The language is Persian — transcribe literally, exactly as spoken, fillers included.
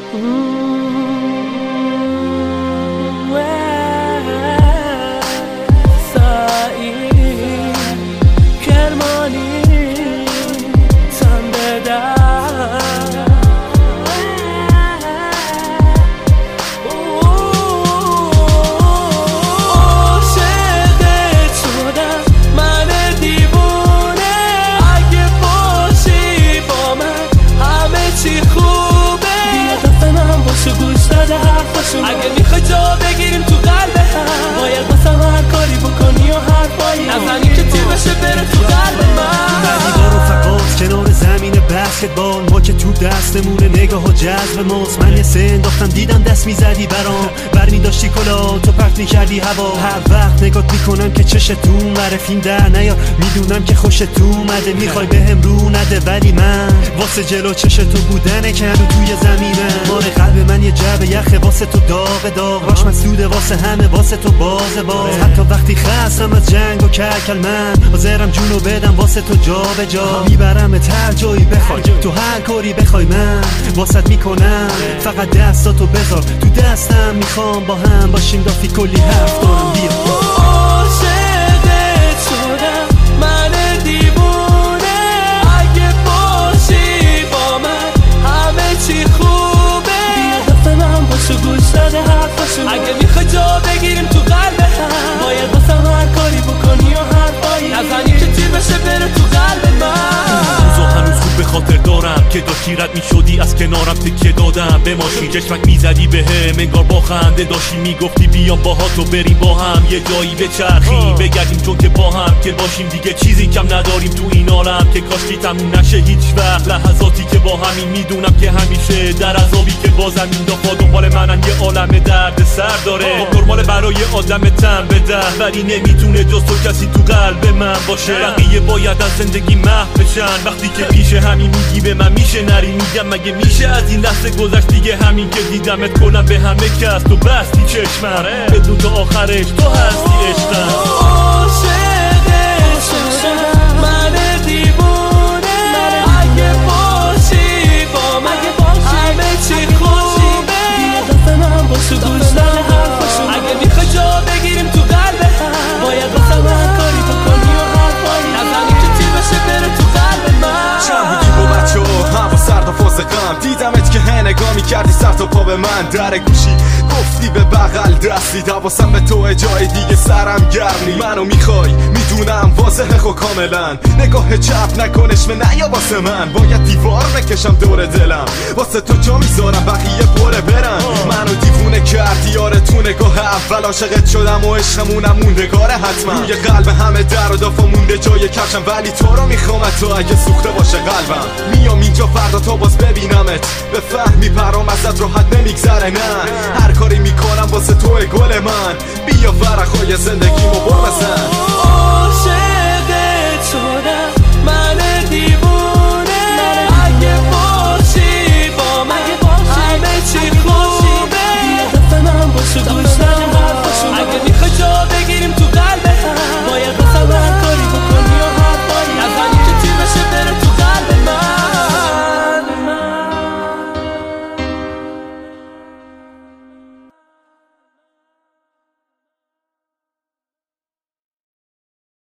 اگه میخوای جا بگیریم تو قلب هم باید واسم هر کاری بکنی و حرفایی نزنی که تیر بشه بره تو قلب من نگاه رفقات کنار زمین بسکتبال ما که تو دستمونه نگاه ها جذب ماست من یه سه انداختم دیدم دست میزدی برام برمی داشتی کلا تو پرت میکردی هوا هر وقت نگات میکنم که چشت تو اومره فیلم در نیار میدونم که خوشت تو اومده میخوای بهم رو نده ولی من واسه جلو چشت تو بودن کن توی زمینم مال قلب من یه جعبه یخه واسه تو داغ داغ باش مسعوده واسه همه واسه تو باز باز حتی وقتی خستم از جنگ و کلکل من حاضرم جونو بدم واسه تو جا به جا میبرم هر جایی بخوای تو هر کاری بخوای من واسط میکنم فقط دستاتو بذار تو دستم میخوام با هم باشیم دافی کلی حرف دارم بیا عاشقت شدم من دیوونه اگه باشی با من همه چی خوبه بیا دفت من باشو گوش داده حرفاشو اگه میخوای جا بگیریم تو قلب هم باید واسم هر کاری بکنی و حرفایی نزنی که تیر بشه بره تو قلب من هنوز خوب به خاطر دارم که داشتی رد می شدی از کنارم تکیه دادم به ماشین چشمک میزدی به هم انگار با خنده داشتی میگفتی بیام باها تو بریم با هم یه جایی بچرخیم بگردیم چون که با هم که باشیم دیگه چیزی کم نداریم تو این عالم که کاشکی تموم نشه هیچ وقت لحظاتی که با همین میدونم که همیشه در عذابی که بازم این دفعه دنبال منن یه عالم درد سر داره نرمال برای آدم تن بده ولی نمیتونه جز تو کسی تو قلب من باشه بقیه باید از زندگی محو بشن وقتی که پیش همین میگی به من میشه نری میگم مگه میشه از این لحظه گذشت دیگه همین که دیدمت کنم به همه کس تو بستی چشمم بدون تا آخرش تو هستی عشقم عاشقت شدم من دیوونه اگه باشی با من همه چی خوبه بیا دست من باشو گوش داده حرفاشو اگه میخوای جا بگیریم تو قلب هم باید واسم هر کاری بکنی و حرفایی نزنی که تیر بشه بره تو قلب من چند بودی با بچه و هوا سرد و فاسقم دیدمت که نگاه میکردی سر تا پا به من در گوشی گفتی به بغل دستی دواسم به تو جای دیگه سرم گرمی منو میخوای میدونم واضحه خو کاملا نگاه چپ نکنش به نه یا واسه من باید دیوار بکشم دور دلم واسه تو جا میذارم بقیه بره برن منو دیوونه کردی یاره تو نگاه اول عاشقت شدم و عشقمونم موندگاره حتما روی قلب همه در و دافا مونده جای کفشم ولی تو رو میخوام تو اگه سوخته باشه قلبم میام اینجا فردا تا باز ببینمت به فهمی پرام ازت راحت نمیگذره نه هر کاری میکنم واسه تو گل من بیا ورقای زندگیمو بر بزن